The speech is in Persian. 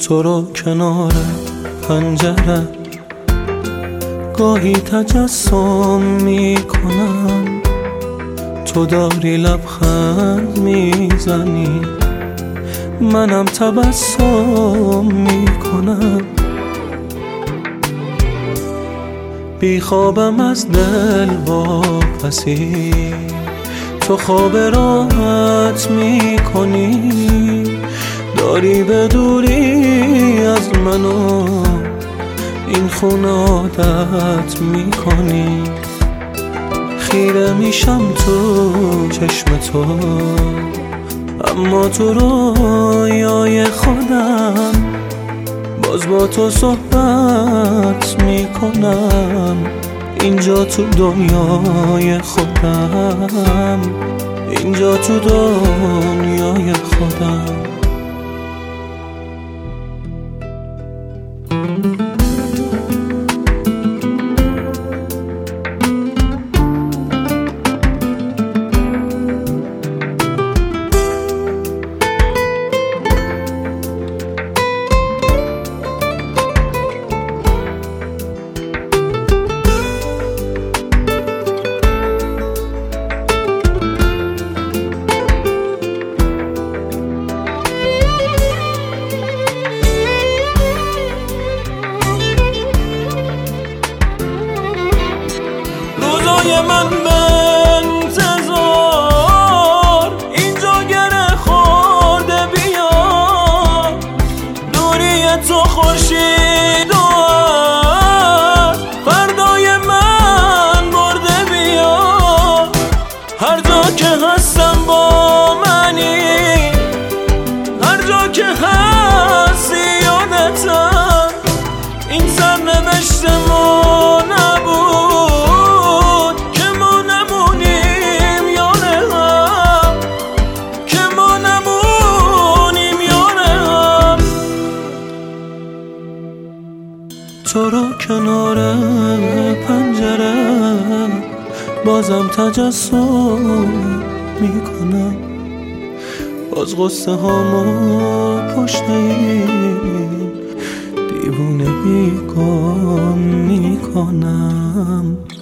تو رو کنار پنجره گاهی تجسم میکنم، تو داری لبخند میزنی منم تبسم میکنم. بی خوابم از دل واپسی، تو خواب راحت میکنی، داری به دوری از منو این خونه عادت میکنی. خیره میشم تو چشم تو، اما تو رویای خودم باز با تو صحبت میکنم. اینجا تو دنیای خودم، اینجا تو دنیای خودم. من به انتظار اینجا گره خورده، بیا دوری تو خورشید و فردای من برده، بیا هر جا که هستم با منی، هر جا که هستی یادتم. این سرنوشت ما نبود که ما نمونیم یار هم، که ما نمونیم یار هم. تو رو کنار پنجره بازم تجسم میکنم، باز غصه هامو پشت این دیوونه بیگم میکنم.